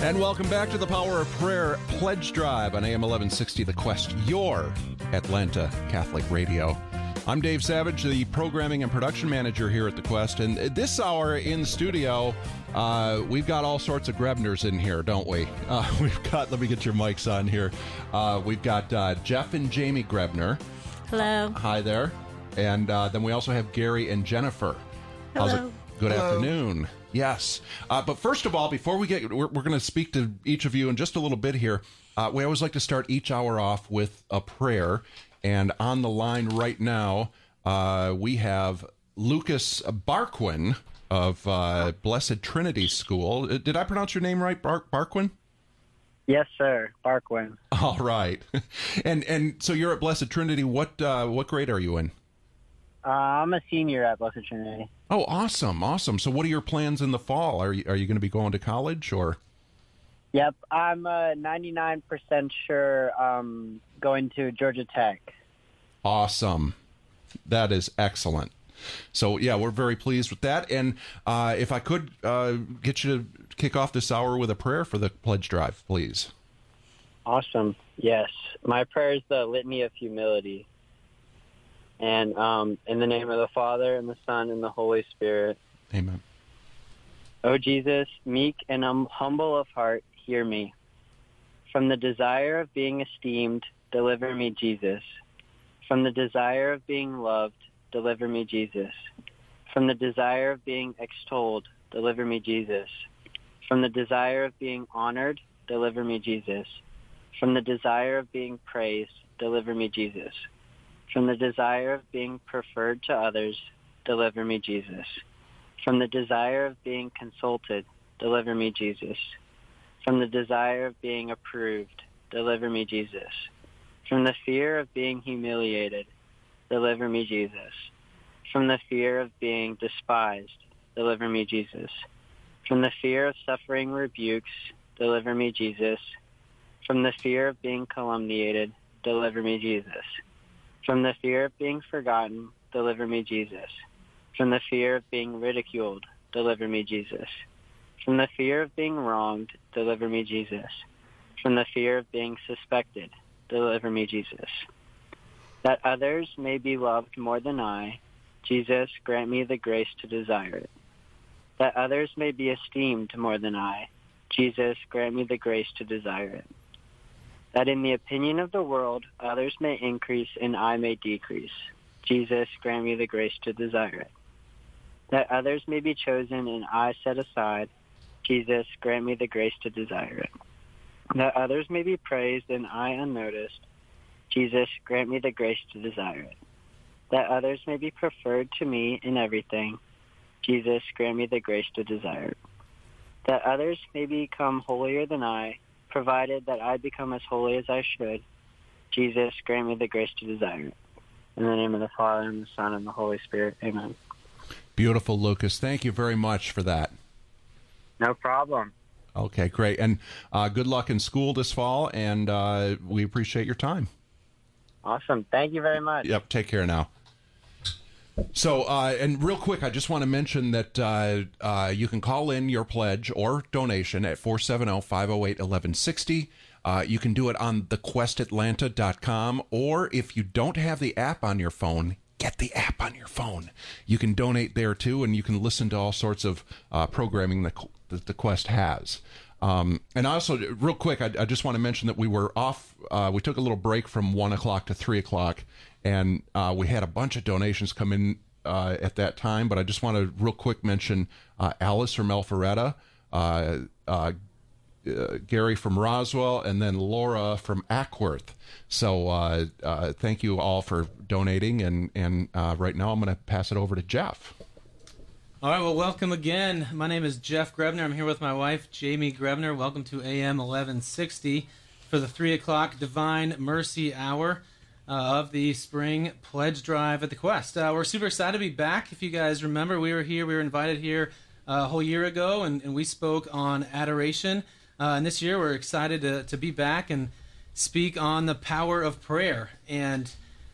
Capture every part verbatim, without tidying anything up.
And welcome back to the Power of Prayer Pledge Drive on A M eleven sixty The Quest, your Atlanta Catholic Radio. I'm Dave Savage, the programming and production manager here at The Quest. And this hour in the studio, uh, we've got all sorts of Grebners in here, don't we? Uh, we've got, let me get your mics on here. Uh, we've got uh, Jeff and Jamie Grebner. Hello. Uh, hi there. And uh, then we also have Gary and Jennifer. Hello. How's it? Good Hello. afternoon. Yes. Uh, but first of all, before we get, we're, we're going to speak to each of you in just a little bit here. Uh, we always like to start each hour off with a prayer. And on the line right now, uh, we have Lucas Barquin of uh, Blessed Trinity School. Uh, Did I pronounce your name right, Bar- Barquin? Yes, sir. Barquin. All right. and and so you're at Blessed Trinity. What uh, what grade are you in? Uh, I'm a senior at Blessed Trinity. Oh, awesome, awesome. So what are your plans in the fall? Are you, are you going to be going to college or? Yep, I'm uh, ninety-nine percent sure um, going to Georgia Tech. Awesome. That is excellent. So, yeah, we're very pleased with that. And uh, if I could uh, get you to kick off this hour with a prayer for the pledge drive, please. Awesome. Yes. My prayer is the Litany of Humility. And um, in the name of the Father, and the Son, and the Holy Spirit. Amen. O Jesus, meek and um, humble of heart, hear me. From the desire of being esteemed, deliver me, Jesus. From the desire of being loved, deliver me, Jesus. From the desire of being extolled, deliver me, Jesus. From the desire of being honored, deliver me, Jesus. From the desire of being praised, deliver me, Jesus. From the desire of being preferred to others, deliver me, Jesus. From the desire of being consulted, deliver me, Jesus. From the desire of being approved, deliver me, Jesus. From the fear of being humiliated, deliver me, Jesus. From the fear of being despised, deliver me, Jesus. From the fear of suffering rebukes, deliver me, Jesus. From the fear of being calumniated, deliver me, Jesus. From the fear of being forgotten, deliver me, Jesus. From the fear of being ridiculed, deliver me, Jesus. From the fear of being wronged, deliver me, Jesus. From the fear of being suspected, deliver me, Jesus. That others may be loved more than I, Jesus, grant me the grace to desire it. That others may be esteemed more than I, Jesus, grant me the grace to desire it. That in the opinion of the world, others may increase and I may decrease. Jesus, grant me the grace to desire it. That others may be chosen and I set aside. Jesus, grant me the grace to desire it. That others may be praised and I unnoticed. Jesus, grant me the grace to desire it. That others may be preferred to me in everything. Jesus, grant me the grace to desire it. That others may become holier than I, provided that I become as holy as I should. Jesus, grant me the grace to desire it. In the name of the Father, and the Son, and the Holy Spirit. Amen. Beautiful, Lucas. Thank you very much for that. No problem. Okay, great. And uh, good luck in school this fall, and uh, we appreciate your time. Awesome. Thank you very much. Yep, take care now. So, uh, and real quick, I just want to mention that uh, uh, you can call in your pledge or donation at four seven zero, five zero eight, one one six zero. Uh, you can do it on the quest atlanta dot com, or if you don't have the app on your phone, get the app on your phone. You can donate there, too, and you can listen to all sorts of uh, programming that, that the Quest has. Um, and also, real quick, I, I just want to mention that we were off, uh, we took a little break from one o'clock to three o'clock, and uh, we had a bunch of donations come in uh, at that time, but I just want to real quick mention uh, Alice from Alpharetta, uh, uh, uh, Gary from Roswell, and then Laura from Ackworth. So uh, uh, thank you all for donating, and, and uh, right now I'm going to pass it over to Jeff. All right, well, welcome again. My name is Jeff Grebner. I'm here with my wife, Jamie Grebner. Welcome to A M eleven sixty for the three o'clock Divine Mercy Hour uh, of the Spring Pledge Drive at the Quest. Uh, we're super excited to be back. If you guys remember, we were here, we were invited here uh, a whole year ago, and, and we spoke on adoration. Uh, and this year, we're excited to, to be back and speak on the power of prayer. And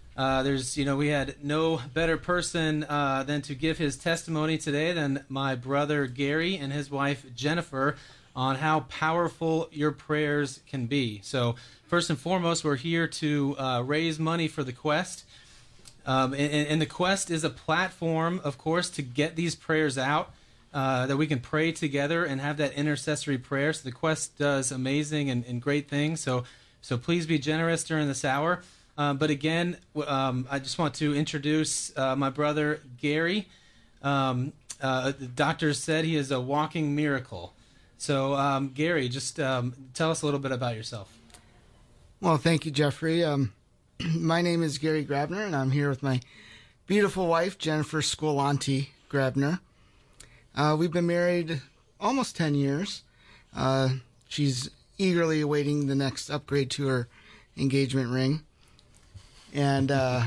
Uh, there's, you know, we had no better person uh, than to give his testimony today than my brother Gary and his wife Jennifer on how powerful your prayers can be. So first and foremost, we're here to uh, raise money for the Quest. Um, and, and the Quest is a platform, of course, to get these prayers out, uh, that we can pray together and have that intercessory prayer. So the Quest does amazing and, and great things. So, so please be generous during this hour. Um, but again, um, I just want to introduce uh, my brother Gary. Um, uh, the doctors said he is a walking miracle. So, um, Gary, just um, tell us a little bit about yourself. Well, thank you, Jeffrey. Um, my name is Gary Grabner, and I'm here with my beautiful wife, Jennifer Scolanti Grabner. Uh, we've been married almost ten years. Uh, she's eagerly awaiting the next upgrade to her engagement ring. And uh,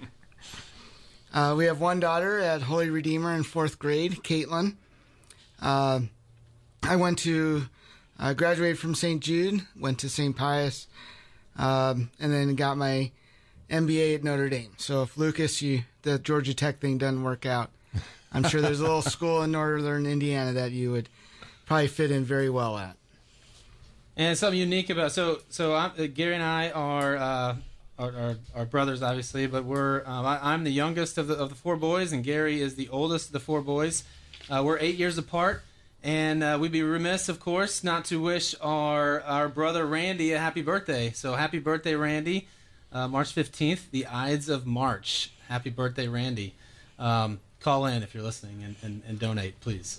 uh, we have one daughter at Holy Redeemer in fourth grade, Caitlin. Uh, I went to, uh, graduated from Saint Jude, went to Saint Pius, um, and then got my M B A at Notre Dame. So if Lucas, you, the Georgia Tech thing doesn't work out, I'm sure there's a little school in northern Indiana that you would probably fit in very well at. And something unique about, so so I'm, uh, Gary and I are... Uh, Our, our, our brothers, obviously, but we're um, I, I'm the youngest of the of the four boys, and Gary is the oldest of the four boys. Uh, we're eight years apart, and uh, we'd be remiss, of course, not to wish our our brother Randy a happy birthday. So happy birthday, Randy! Uh, March fifteenth, the Ides of March. Happy birthday, Randy! Um, call in if you're listening and, and, and donate, please.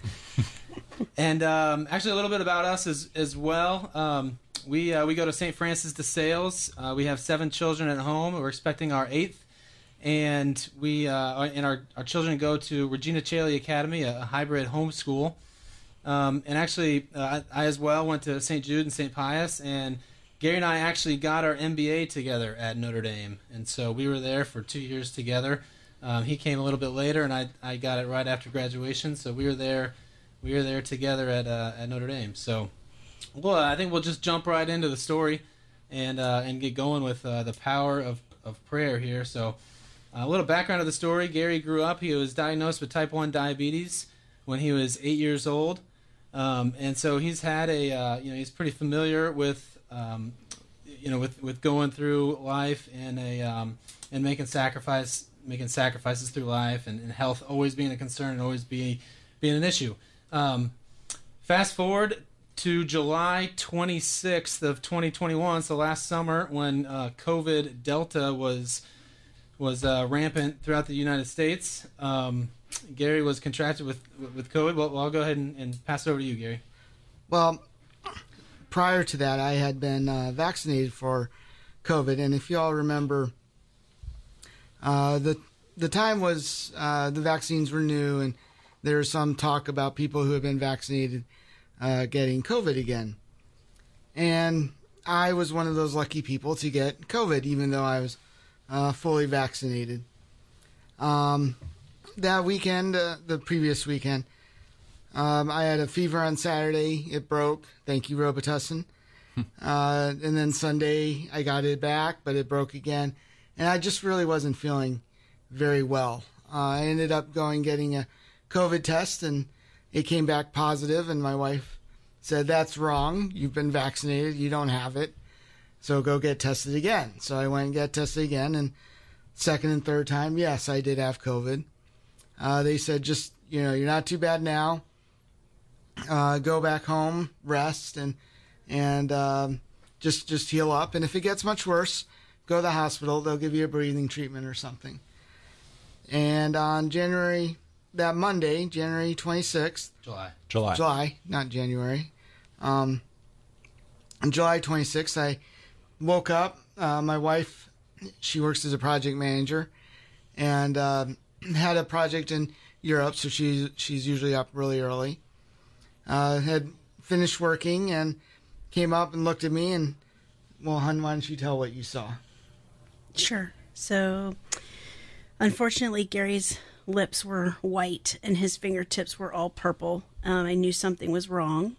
And um, actually, a little bit about us as as well. Um, We uh, we go to Saint Francis de Sales. Uh, we have seven children at home. We're expecting our eighth, and we uh, and our, our children go to Regina Caeli Academy, a, a hybrid homeschool. Um, and actually, uh, I, I as well went to Saint Jude and Saint Pius, and Gary and I actually got our M B A together at Notre Dame, and so we were there for two years together. Um, he came a little bit later, and I I got it right after graduation, so we were there we were there together at uh, at Notre Dame. So. Well, I think we'll just jump right into the story and uh, and get going with uh, the power of, of prayer here. So uh, a little background of the story. Gary grew up. He was diagnosed with type one diabetes when he was eight years old. Um, and so he's had a, uh, you know, he's pretty familiar with, um, you know, with, with going through life and a um, and making sacrifice, making sacrifices through life, and, and health always being a concern and always be, being an issue. Um, fast forward to July twenty-sixth of twenty twenty-one, so last summer when uh, COVID Delta was was uh, rampant throughout the United States. Um, Gary was contracted with with COVID. Well, I'll go ahead and, and pass it over to you, Gary. Well, prior to that, I had been uh, vaccinated for COVID, and if you all remember, uh, the the time was uh, the vaccines were new, and there was some talk about people who had been vaccinated Uh, getting COVID again. And I was one of those lucky people to get COVID, even though I was uh, fully vaccinated. Um, that weekend, uh, the previous weekend, um, I had a fever on Saturday. It broke. Thank you, Robitussin. uh, and then Sunday, I got it back, but it broke again. And I just really wasn't feeling very well. Uh, I ended up going getting a COVID test, and it came back positive, and my wife said, "That's wrong. You've been vaccinated. You don't have it. So go get tested again." So I went and got tested again, and second and third time, yes, I did have COVID. Uh, they said, just, you know, you're not too bad now. Uh, go back home, rest, and and um, just just heal up. And if it gets much worse, go to the hospital. They'll give you a breathing treatment or something. And on January... that Monday, January twenty-sixth. July. July. July, not January. Um, on July twenty-sixth, I woke up. Uh, my wife, she works as a project manager, and uh, had a project in Europe, so she's, she's usually up really early. Uh, had finished working and came up and looked at me and, well, hon, why don't you tell what you saw? Sure. So, unfortunately, Gary's lips were white and his fingertips were all purple. Um, I knew something was wrong,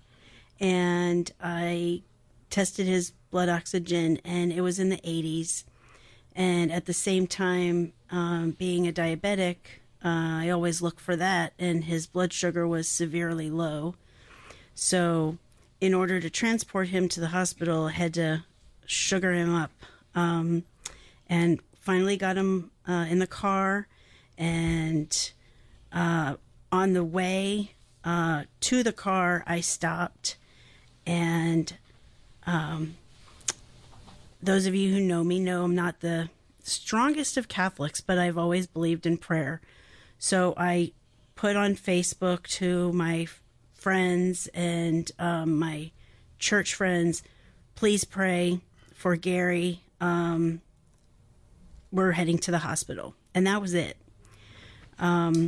and I tested his blood oxygen, and it was in the eighties. And at the same time, um, being a diabetic, uh, I always look for that, and his blood sugar was severely low. So in order to transport him to the hospital, I had to sugar him up. Um, and finally got him uh, in the car, and uh, on the way uh, to the car, I stopped, and um, those of you who know me know I'm not the strongest of Catholics, but I've always believed in prayer. So I put on Facebook to my friends and um, my church friends, please pray for Gary. Um, we're heading to the hospital. And that was it. Um,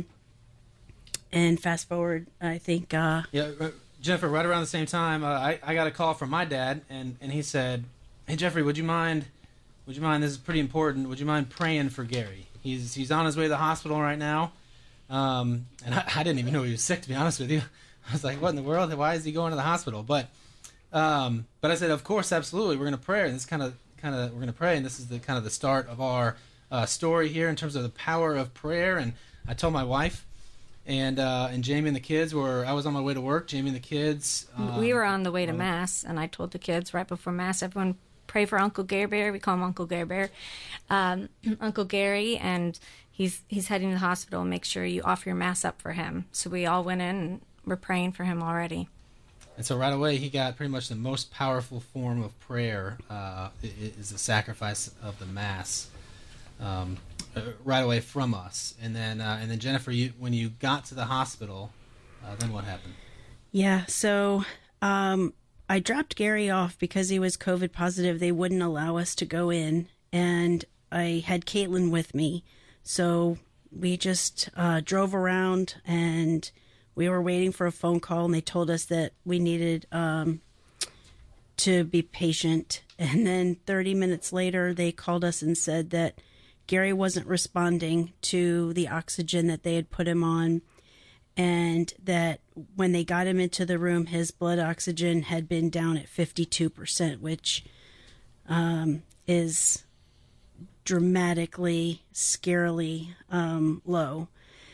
and fast forward, I think... Uh, yeah, Jennifer, right around the same time, uh, I, I got a call from my dad, and, and he said, hey, Jeffrey, would you mind, would you mind, this is pretty important, would you mind praying for Gary? He's he's on his way to the hospital right now. Um, and I, I didn't even know he was sick, to be honest with you. I was like, what in the world? Why is he going to the hospital? But um, but I said, of course, absolutely, we're going to pray. And this kind of, kind of, we're going to pray, and this is the kind of the start of our uh, story here in terms of the power of prayer. And I told my wife, and uh, and Jamie and the kids were, I was on my way to work, Jamie and the kids. Um, we were on the way to Mass, and I told the kids right before Mass, everyone pray for Uncle Gary Bear. We call him Uncle Gary Bear. Um, Uncle Gary, and he's he's heading to the hospital. Make sure you offer your Mass up for him. So we all went in, and we're praying for him already. And so right away, he got pretty much the most powerful form of prayer uh, is the sacrifice of the Mass. Um, right away from us, and then uh, and then Jennifer, you, when you got to the hospital, uh, then what happened? Yeah, so um, I dropped Gary off because he was COVID positive. They wouldn't allow us to go in, and I had Caitlin with me, so we just uh, drove around, and we were waiting for a phone call, and they told us that we needed um, to be patient. And then thirty minutes later, they called us and said that Gary wasn't responding to the oxygen that they had put him on, and that when they got him into the room, his blood oxygen had been down at fifty-two percent, which um, is dramatically, scarily um, low.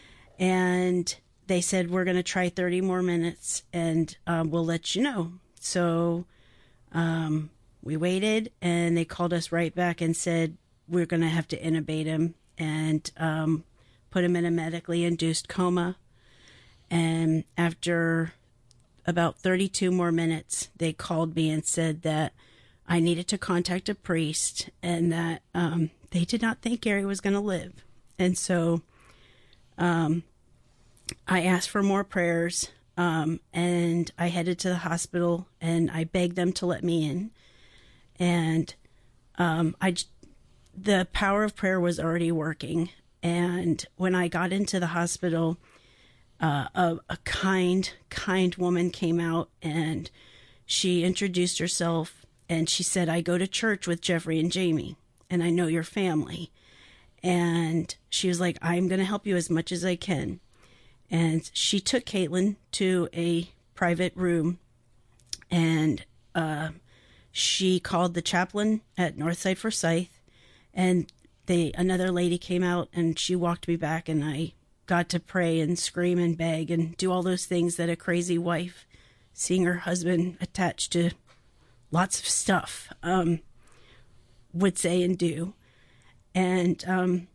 And they said, we're going to try thirty more minutes, and um, we'll let you know. So um, we waited, and they called us right back and said, we're going to have to intubate him and um, put him in a medically induced coma. And after about thirty-two more minutes, they called me and said that I needed to contact a priest, and that um, they did not think Gary was going to live. And so um, I asked for more prayers, um, and I headed to the hospital, and I begged them to let me in. And um, I the power of prayer was already working. And when I got into the hospital, uh, a, a kind, kind woman came out, and she introduced herself, and she said, I go to church with Jeffrey and Jamie, and I know your family. And she was like, I'm going to help you as much as I can. And she took Caitlin to a private room, and uh, she called the chaplain at Northside Forsyth. And they another lady came out, and she walked me back, and I got to pray and scream and beg and do all those things that a crazy wife, seeing her husband attached to lots of stuff, um, would say and do. And um,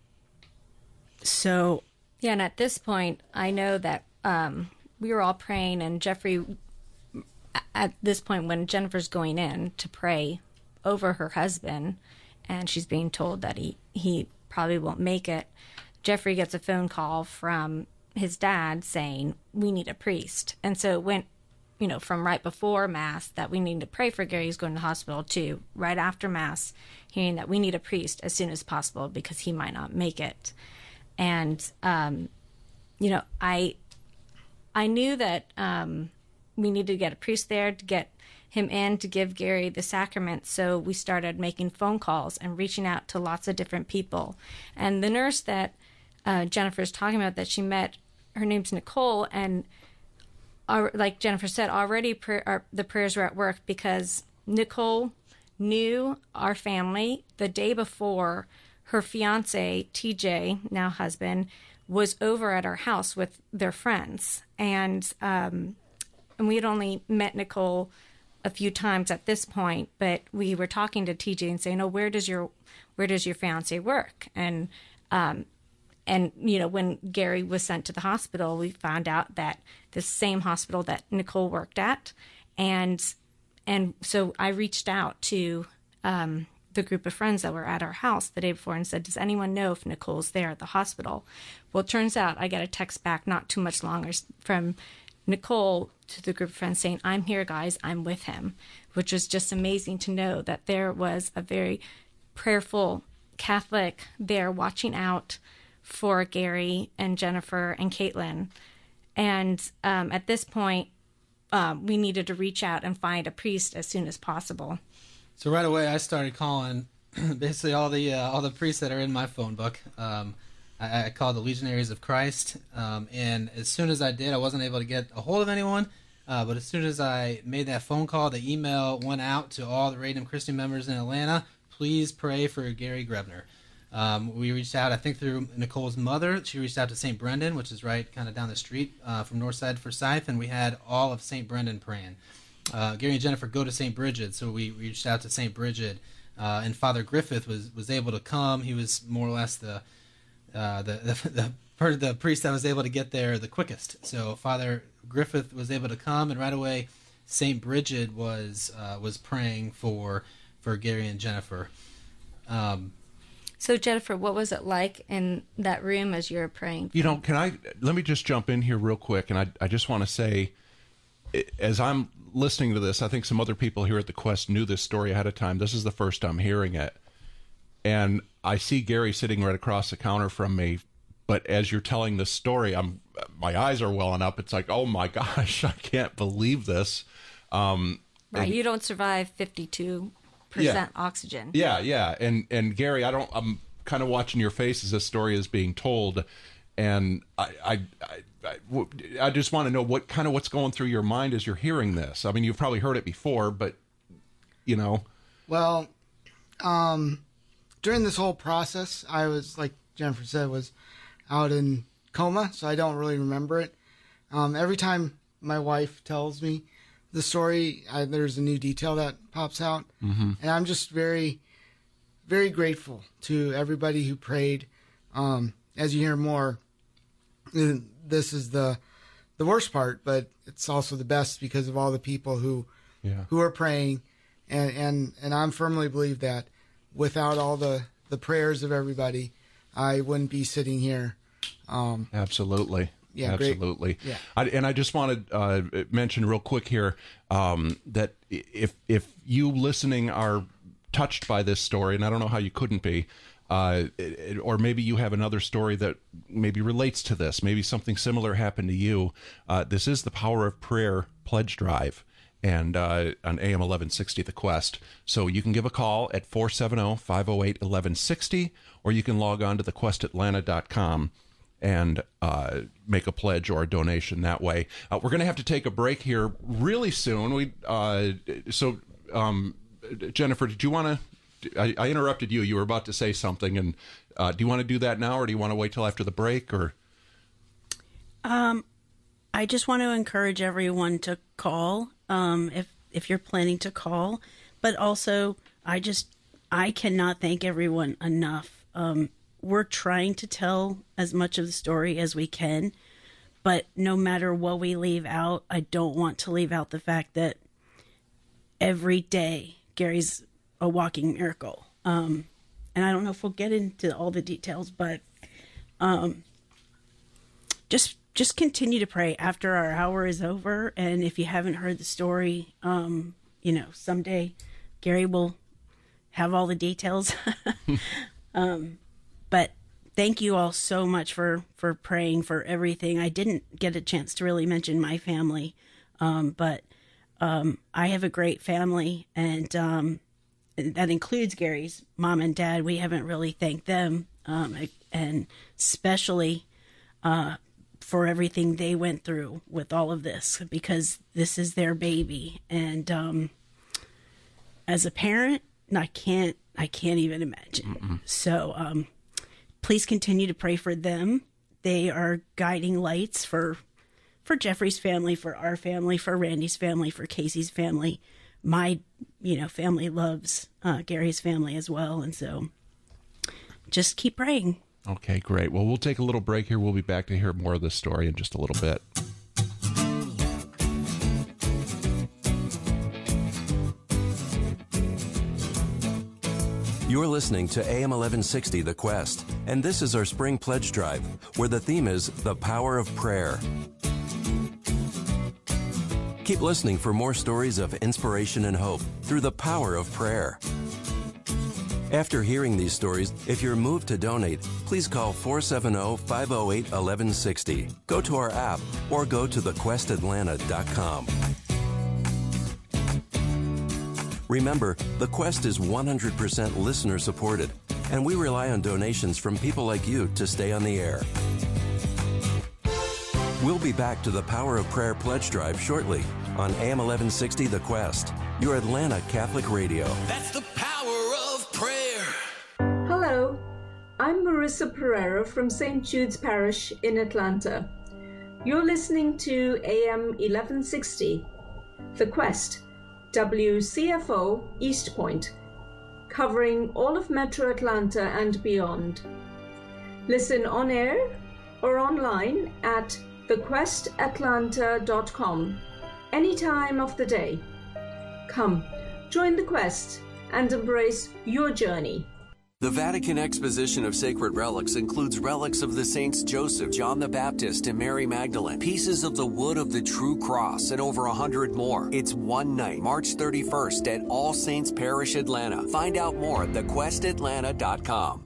so... Yeah, and at this point, I know that um, we were all praying, and Jeffrey, at this point, when Jennifer's going in to pray over her husband, and she's being told that he, he probably won't make it, Jeffrey gets a phone call from his dad saying, we need a priest. And so it went, you know, from right before Mass that we need to pray for Gary, who's going to the hospital, to right after Mass, hearing that we need a priest as soon as possible because he might not make it. And, um, you know, I I knew that um, we needed to get a priest there to get him in to give Gary the sacrament. So we started making phone calls and reaching out to lots of different people. And the nurse that uh, Jennifer's talking about that she met, her name's Nicole, and uh, like Jennifer said, already prayer, our, the prayers were at work because Nicole knew our family. The day before, her fiance, T J, now husband, was over at our house with their friends. And, um, and we had only met Nicole a few times at this point, but we were talking to T J and saying, "Oh, where does your, where does your fiance work?" And, um, and, you know, when Gary was sent to the hospital, we found out that the same hospital that Nicole worked at. And, and so I reached out to, um, the group of friends that were at our house the day before and said, "Does anyone know if Nicole's there at the hospital?" Well, it turns out I got a text back not too much longer from Nicole to the group of friends saying, "I'm here, guys, I'm with him," which was just amazing to know that there was a very prayerful Catholic there watching out for Gary and Jennifer and Caitlin. And um, at this point, um, we needed to reach out and find a priest as soon as possible. So right away, I started calling basically all the uh, all the priests that are in my phone book. Um, I, I called the Legionaries of Christ, um, and as soon as I did, I wasn't able to get a hold of anyone. Uh, but as soon as I made that phone call, the email went out to all the Radium Christian members in Atlanta. Please pray for Gary Grebner. Um, we reached out, I think, through Nicole's mother. She reached out to Saint Brendan, which is right kind of down the street uh, from Northside Forsyth, and we had all of Saint Brendan praying. Uh, Gary and Jennifer go to Saint Bridget, so we reached out to Saint Bridget, uh, and Father Griffith was, was able to come. He was more or less the uh, the the, the, the the priest that was able to get there the quickest. So Father Griffith was able to come, and right away Saint Bridget was uh, was praying for for Gary and Jennifer. Um, So, Jennifer, what was it like in that room as you were praying? You know, can I, let me just jump in here real quick. And I, I just want to say, as I'm listening to this, I think some other people here at the Quest knew this story ahead of time. This is the first I'm hearing it. And I see Gary sitting right across the counter from me. But as you're telling this story, I'm, my eyes are welling up. It's like, oh my gosh, I can't believe this. Um, right. and, you don't survive fifty-two percent yeah. oxygen. Yeah, yeah. And and Gary, I don't I'm kind of watching your face as this story is being told, and I I I, I, I just want to know what kind of what's going through your mind as you're hearing this. I mean, you've probably heard it before, but you know. Well, um during this whole process, I was, like Jennifer said, was out in coma, so I don't really remember it. Um every time my wife tells me the story, I, there's a new detail that pops out. Mm-hmm. And I'm just very, very grateful to everybody who prayed. Um, as you hear more, this is the the worst part, but it's also the best because of all the people who yeah. who are praying. And, and, and I firmly believe that without all the, the prayers of everybody, I wouldn't be sitting here. Um, Absolutely. Yeah, absolutely. Great. Yeah. I, and I just want to uh, mention real quick here um, that if if you listening are touched by this story, and I don't know how you couldn't be, uh, it, or maybe you have another story that maybe relates to this, maybe something similar happened to you. Uh, this is the Power of Prayer Pledge Drive, and uh, on A M eleven sixty The Quest. So you can give a call at four seven zero, five zero eight, one one six zero, or you can log on to the quest atlanta dot com and uh, make a pledge or a donation that way. Uh, we're going to have to take a break here really soon. We uh, so um, Jennifer, did you want to? I, I interrupted you. You were about to say something, and uh, do you want to do that now, or do you want to wait till after the break? Or um, I just want to encourage everyone to call um, if if you're planning to call, but also I just I cannot thank everyone enough. Um, We're trying to tell as much of the story as we can, but no matter what we leave out, I don't want to leave out the fact that every day Gary's a walking miracle. Um, and I don't know if we'll get into all the details, but um, just just continue to pray after our hour is over. And if you haven't heard the story, um, you know, someday Gary will have all the details. um But thank you all so much for, for praying for everything. I didn't get a chance to really mention my family, um, but um, I have a great family, and um, that includes Gary's mom and dad. We haven't really thanked them, um, and especially uh, for everything they went through with all of this, because this is their baby. And um, as a parent, I can't, I can't even imagine. Mm-mm. So, um, please continue to pray for them. They are guiding lights for, for Jeffrey's family, for our family, for Randy's family, for Casey's family. My, you know, family loves uh, Gary's family as well. And so just keep praying. Okay, great. Well, we'll take a little break here. We'll be back to hear more of this story in just a little bit. You're listening to A M eleven sixty The Quest, and this is our Spring Pledge Drive, where the theme is The Power of Prayer. Keep listening for more stories of inspiration and hope through the power of prayer. After hearing these stories, if you're moved to donate, please call four seven zero, five zero eight, one one six zero, go to our app, or go to the quest atlanta dot com. Remember, The Quest is one hundred percent listener supported, and we rely on donations from people like you to stay on the air. We'll be back to the Power of Prayer Pledge Drive shortly on A M eleven sixty The Quest, your Atlanta Catholic radio. That's the power of prayer. Hello, I'm Marissa Pereira from Saint Jude's Parish in Atlanta. You're listening to A M eleven sixty The Quest, W C F O East Point, covering all of Metro Atlanta and beyond. Listen on air or online at the quest atlanta dot com any time of the day. Come, join the quest and embrace your journey. The Vatican Exposition of Sacred Relics includes relics of the saints Joseph, John the Baptist, and Mary Magdalene, pieces of the wood of the true cross, and over a hundred more. It's one night, March thirty-first, at All Saints Parish, Atlanta. Find out more at the quest atlanta dot com.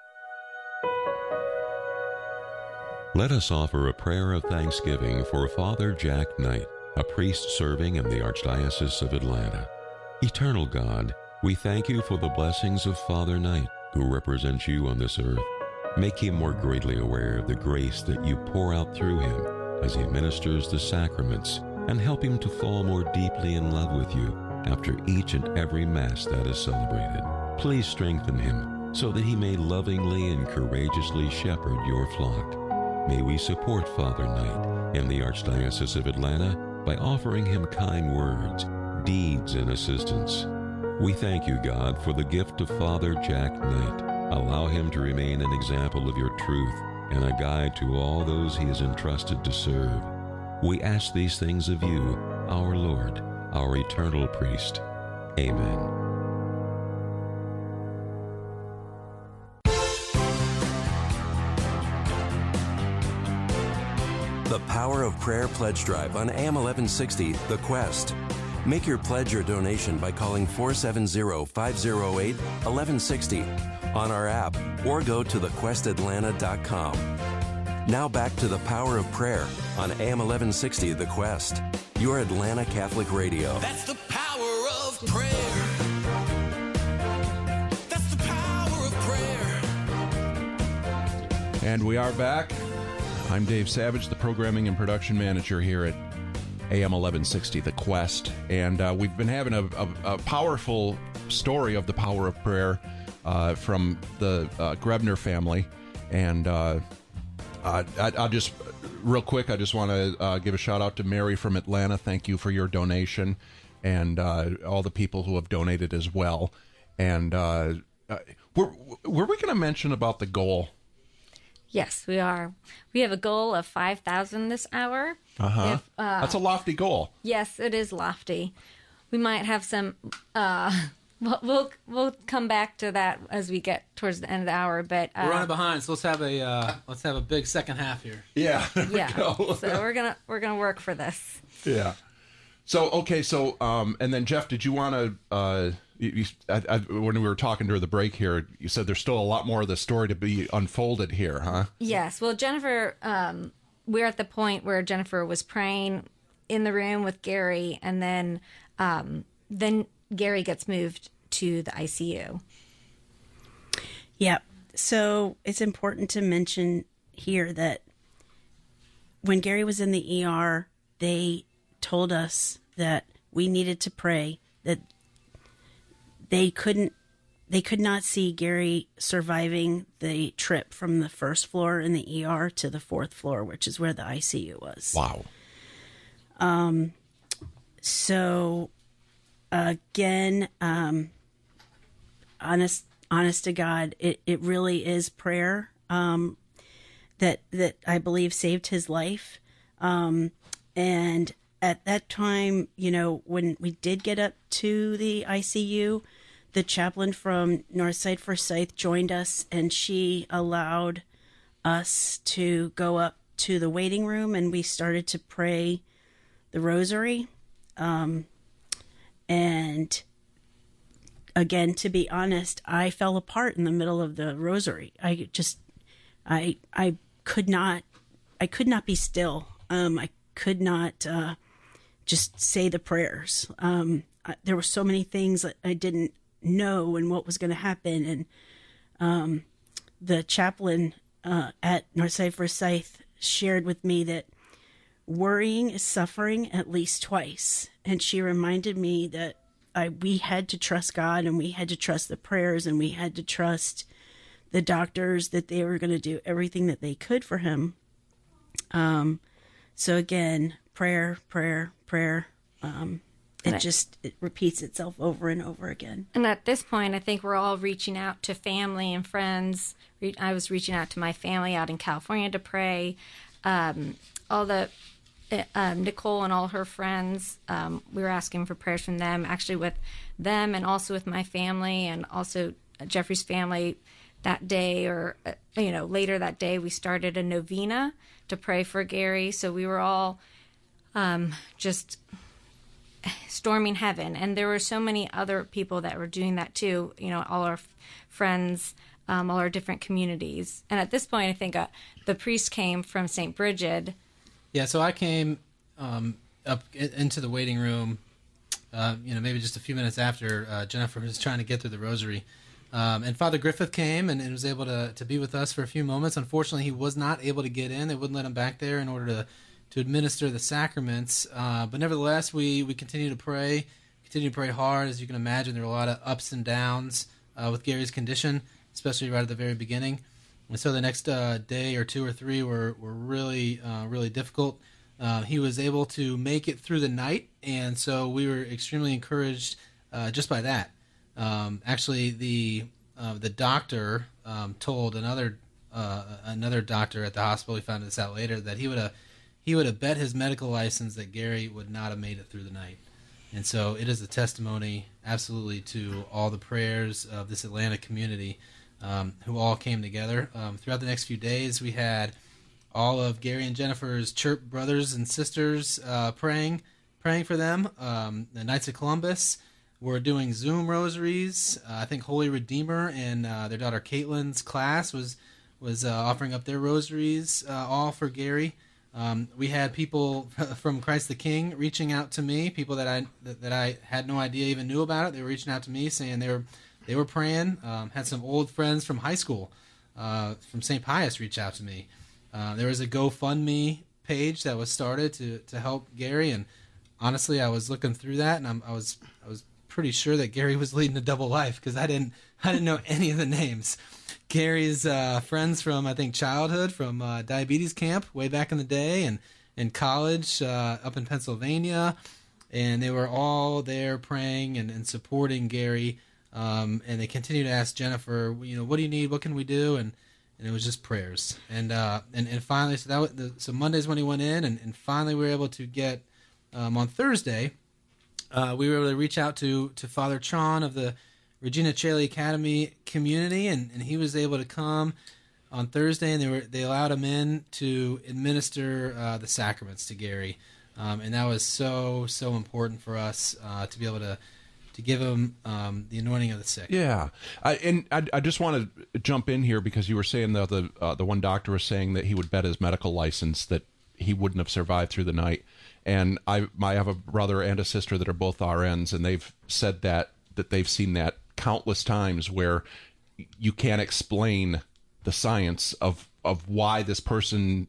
Let us offer a prayer of thanksgiving for Father Jack Knight, a priest serving in the Archdiocese of Atlanta. Eternal God, we thank you for the blessings of Father Knight, who represents you on this earth. Make him more greatly aware of the grace that you pour out through him as he ministers the sacraments, and help him to fall more deeply in love with you after each and every Mass that is celebrated. Please strengthen him so that he may lovingly and courageously shepherd your flock. May we support Father Knight in the Archdiocese of Atlanta by offering him kind words, deeds, and assistance. We thank you, God, for the gift of Father Jack Knight. Allow him to remain an example of your truth and a guide to all those he is entrusted to serve. We ask these things of you, our Lord, our eternal priest. Amen. The Power of Prayer Pledge Drive on A M eleven sixty The Quest. Make your pledge or donation by calling four seven zero, five zero eight, one one six zero on our app, or go to the quest atlanta dot com. Now back to the Power of Prayer on A M eleven sixty The Quest, your Atlanta Catholic radio. That's the power of prayer. That's the power of prayer. And we are back. I'm Dave Savage, the programming and production manager here at A M eleven sixty The Quest, and uh, we've been having a, a, a powerful story of the power of prayer uh, from the uh, Grebner family, and uh, uh, I, I'll just, real quick, I just want to uh, give a shout out to Mary from Atlanta. Thank you for your donation, and uh, all the people who have donated as well. And uh, uh, were, were we going to mention about the goal? Yes, we are. We have a goal of five thousand this hour. Uh-huh. If, uh That's a lofty goal. Yes, it is lofty. We might have some. Uh, we'll, we'll we'll come back to that as we get towards the end of the hour. But uh, we're running behind, so let's have a uh, let's have a big second half here. Yeah. Yeah. We so we're gonna we're gonna work for this. Yeah. So okay. So um, and then Jeff, did you want to? Uh, you, you, I, I, when we were talking during the break here, you said there's still a lot more of the story to be unfolded here, huh? Yes. Well, Jennifer. Um, We're at the point where Jennifer was praying in the room with Gary, and then um, then Gary gets moved to the I C U. Yep. So it's important to mention here that when Gary was in the E R, they told us that we needed to pray, that they couldn't, they could not see Gary surviving the trip from the first floor in the E R to the fourth floor, which is where the I C U was. Wow. Um, so again, um, honest, honest to God, it, it really is prayer, um, that, that I believe saved his life. Um, and at that time, you know, when we did get up to the I C U, the chaplain from Northside Forsyth joined us, and she allowed us to go up to the waiting room, and we started to pray the rosary. Um, and again, to be honest, I fell apart in the middle of the rosary. I just, I, I could not, I could not be still. Um, I could not, uh, just say the prayers. Um, I, there were so many things that I didn't know and what was going to happen. And, um, the chaplain, uh, at Northside Forsyth shared with me that worrying is suffering at least twice. And she reminded me that I, we had to trust God, and we had to trust the prayers, and we had to trust the doctors that they were going to do everything that they could for him. Um, so again, prayer, prayer, prayer. Um, it just, it repeats itself over and over again. And at this point, I think we're all reaching out to family and friends. I was reaching out to my family out in California to pray. Um, all the Um, Nicole and all her friends, um, we were asking for prayers from them, actually with them and also with my family and also Jeffrey's family. That day, or, uh, you know, later that day, we started a novena to pray for Gary. So we were all um, just storming heaven. And there were so many other people that were doing that too, you know, all our f- friends, um, all our different communities. And at this point, I think uh, the priest came from Saint Bridget. Yeah, so I came um, up into the waiting room, uh, you know, maybe just a few minutes after uh, Jennifer was trying to get through the rosary. Um, and Father Griffith came and, and was able to, to be with us for a few moments. Unfortunately, he was not able to get in. They wouldn't let him back there in order to, to administer the sacraments. Uh, but nevertheless, we, we continue to pray, continue to pray hard. As you can imagine, there were a lot of ups and downs uh, with Gary's condition, especially right at the very beginning. And so the next uh, day or two or three were, were really, uh, really difficult. Uh, he was able to make it through the night, and so we were extremely encouraged uh, just by that. Um, actually, the uh, the doctor um, told another uh, another doctor at the hospital, we found this out later, that he would have he would have bet his medical license that Gary would not have made it through the night. And so it is a testimony, absolutely, to all the prayers of this Atlanta community. Um, who all came together. Um, throughout the next few days, we had all of Gary and Jennifer's church brothers and sisters uh, praying praying for them. Um, the Knights of Columbus were doing Zoom rosaries. Uh, I think Holy Redeemer and uh, their daughter Caitlin's class was was uh, offering up their rosaries, uh, all for Gary. Um, we had people from Christ the King reaching out to me, people that I that, that I had no idea even knew about it. They were reaching out to me saying they were They were praying. Um, had some old friends from high school, uh, from Saint Pius, reach out to me. Uh, there was a GoFundMe page that was started to, to help Gary, and honestly, I was looking through that, and I'm, I was I was pretty sure that Gary was leading a double life because I didn't I didn't know any of the names. Gary's uh, friends from I think childhood, from uh, diabetes camp way back in the day, and in college uh, up in Pennsylvania, and they were all there praying and, and supporting Gary. Um, and they continued to ask Jennifer, you know, what do you need? What can we do? And, and it was just prayers. And, uh, and, and finally, so that was the, so Monday's when he went in, and, and finally we were able to get, um, on Thursday, uh, we were able to reach out to, to Father Chon of the Regina Caeli Academy community, and, and he was able to come on Thursday, and they were, they allowed him in to administer, uh, the sacraments to Gary. Um, and that was so, so important for us, uh, to be able to, to give him um, the anointing of the sick. Yeah, I, and I, I just want to jump in here because you were saying that the uh, the one doctor was saying that he would bet his medical license that he wouldn't have survived through the night. And I, I have a brother and a sister that are both R Ns, and they've said that that they've seen that countless times where you can't explain the science of of why this person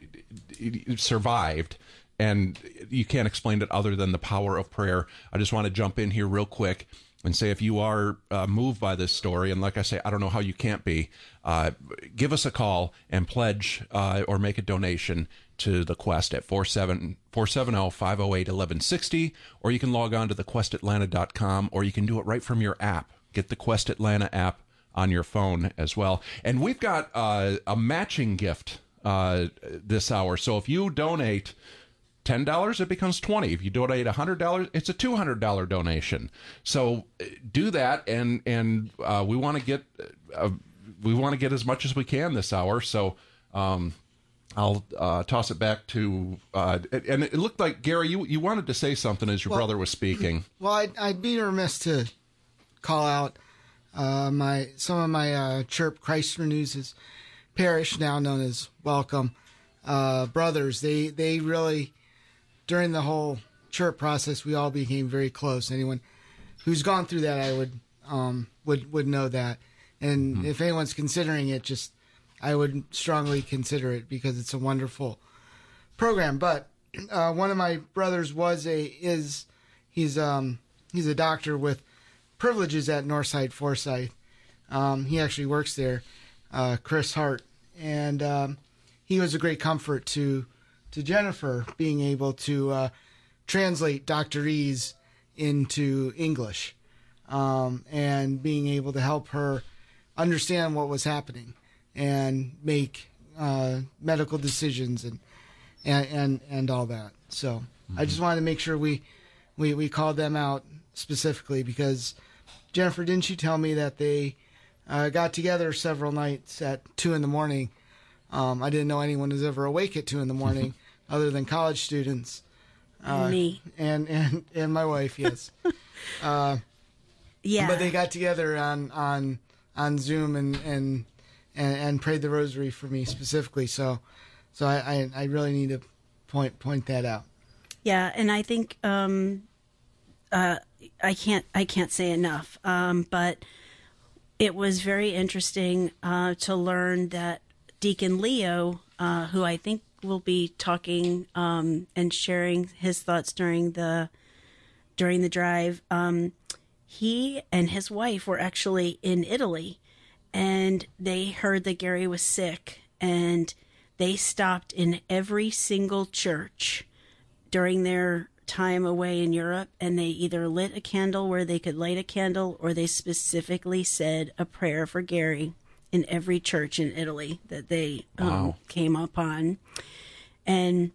survived. And you can't explain it other than the power of prayer. I just want to jump in here real quick and say if you are uh, moved by this story, and like I say, I don't know how you can't be, uh, give us a call and pledge uh, or make a donation to the Quest at four seven zero, five oh eight, eleven sixty, or you can log on to the quest atlanta dot com, or you can do it right from your app. Get the Quest Atlanta app on your phone as well. And we've got uh, a matching gift uh, this hour. So if you donate ten dollars, it becomes twenty dollars. If you donate one hundred dollars, it's a two hundred dollars donation. So do that, and and uh, we want to get uh, we want to get as much as we can this hour. So um, I'll uh, toss it back to uh, and it looked like Gary, you you wanted to say something as your well, brother was speaking. Well, I'd, I'd be remiss to call out uh, my some of my uh, Chirp Christ Renews His Parish, now known as Welcome uh, brothers. They they really, during the whole Chirp process, we all became very close. Anyone who's gone through that, I would um, would would know that. And mm-hmm. if anyone's considering it, just I would strongly consider it because it's a wonderful program. But uh, one of my brothers was a is he's um he's a doctor with privileges at Northside Forsyth. Um, he actually works there, uh, Chris Hart, and um, he was a great comfort to to Jennifer, being able to uh, translate Doctor E's into English, um, and being able to help her understand what was happening and make uh, medical decisions and, and and and all that. So mm-hmm. I just wanted to make sure we, we we called them out specifically because Jennifer, didn't you tell me that they uh, got together several nights at two in the morning? Um, I didn't know anyone was ever awake at two in the morning, other than college students. Uh, Me and and and my wife, yes. uh, yeah, but they got together on on on Zoom and and and, and prayed the rosary for me specifically. So so I, I I really need to point point that out. Yeah, and I think um, uh, I can't I can't say enough. Um, but it was very interesting uh, to learn that Deacon Leo, uh, who I think will be talking um, and sharing his thoughts during the during the drive, um, he and his wife were actually in Italy, and they heard that Gary was sick, and they stopped in every single church during their time away in Europe, and they either lit a candle where they could light a candle, or they specifically said a prayer for Gary in every church in Italy that they um, wow. came upon. And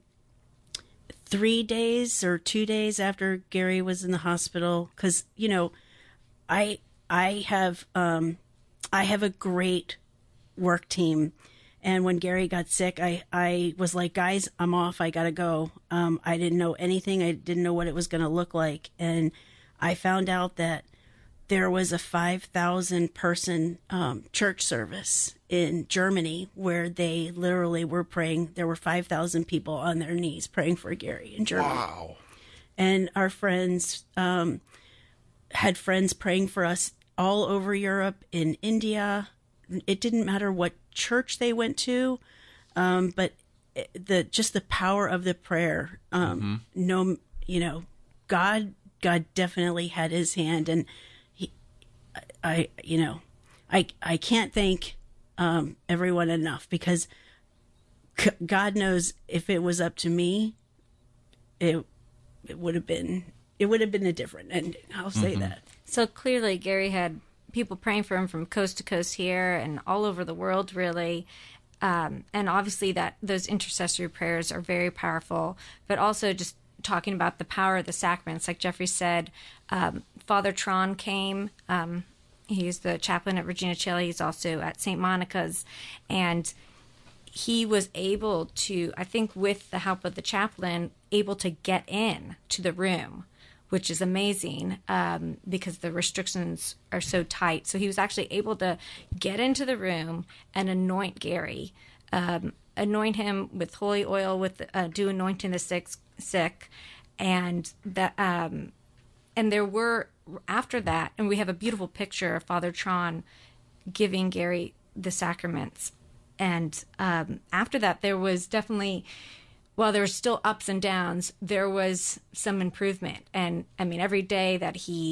three days or two days after Gary was in the hospital, because, you know, I I have um, I have a great work team. And when Gary got sick, I, I was like, guys, I'm off. I got to go. Um, I didn't know anything. I didn't know what it was going to look like. And I found out that there was a five thousand person um, church service in Germany where they literally were praying. There were five thousand people on their knees praying for Gary in Germany. Wow. And our friends um, had friends praying for us all over Europe, in India. It didn't matter what church they went to, um, but the just the power of the prayer. Um, mm-hmm. No, you know, God, God definitely had His hand, and he, I, you know, I, I can't thank um, everyone enough, because God knows if it was up to me, it, it would have been, it would have been a different ending. I'll say mm-hmm. that. So clearly, Gary had people praying for him from coast to coast here and all over the world, really. Um, and obviously that those intercessory prayers are very powerful, but also just talking about the power of the sacraments. Like Jeffrey said, um, Father Tron came. Um, he's the chaplain at Regina Coeli. He's also at Saint Monica's. And he was able to, I think with the help of the chaplain, able to get in to the room, which is amazing um, because the restrictions are so tight. So he was actually able to get into the room and anoint Gary, um, anoint him with holy oil, with uh, do anointing the sick, sick, and that. Um, and there were after that, and we have a beautiful picture of Father Tron giving Gary the sacraments. And um, after that, there was definitely. While there were still ups and downs, there was some improvement. And I mean, every day that he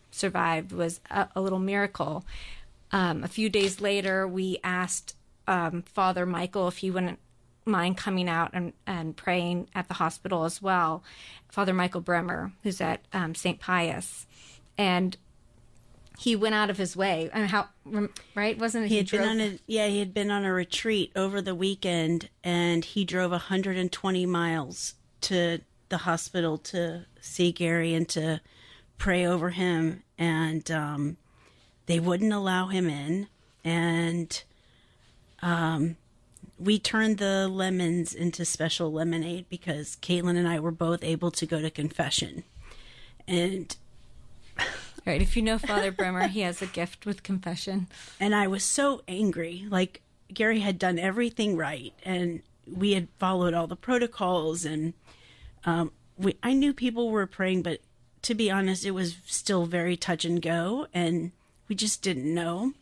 survived was a, a little miracle. Um, a few days later, we asked um, Father Michael if he wouldn't mind coming out and, and praying at the hospital as well. Father Michael Bremer, who's at um, Saint Pius. And he went out of his way. I mean, how, right? Wasn't it? He, He, had drove... been on a yeah. He had been on a retreat over the weekend, and he drove one hundred twenty miles to the hospital to see Gary and to pray over him. And um, they wouldn't allow him in, and um, we turned the lemons into special lemonade because Caitlin and I were both able to go to confession, and. Right, if you know Father Bremer, he has a gift with confession. And I was so angry. Like, Gary had done everything right, and we had followed all the protocols, and um, we I knew people were praying, but to be honest, it was still very touch and go, and we just didn't know.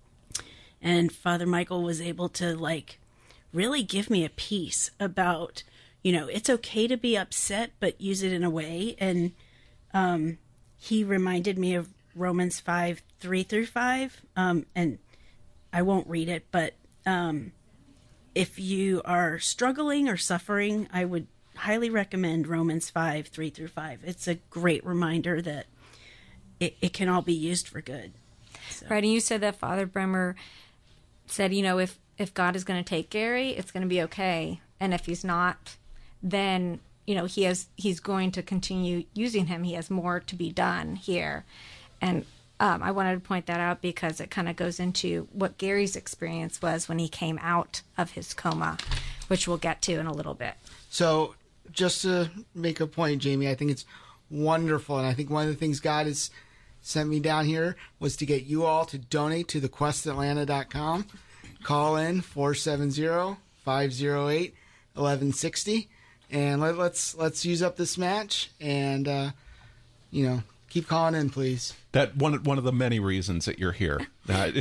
And Father Michael was able to, like, really give me a peace about, you know, it's okay to be upset, but use it in a way. And um he reminded me of Romans five, three through five. Um, and I won't read it, but um, if you are struggling or suffering, I would highly recommend Romans five, three through five. It's a great reminder that it, it can all be used for good. So. Right, and you said that Father Bremer said, you know, if, if God is going to take Gary, it's going to be okay. And if he's not, then... you know, he has, he's going to continue using him. He has more to be done here. And um, I wanted to point that out because it kind of goes into what Gary's experience was when he came out of his coma, which we'll get to in a little bit. So just to make a point, Jamie, I think it's wonderful. And I think one of the things God has sent me down here was to get you all to donate to the quest atlanta dot com. Call in four seven zero, five zero eight, one one six zero. And let, let's let's use up this match, and uh, you know, keep calling in, please. That one one of the many reasons that you're here. Uh,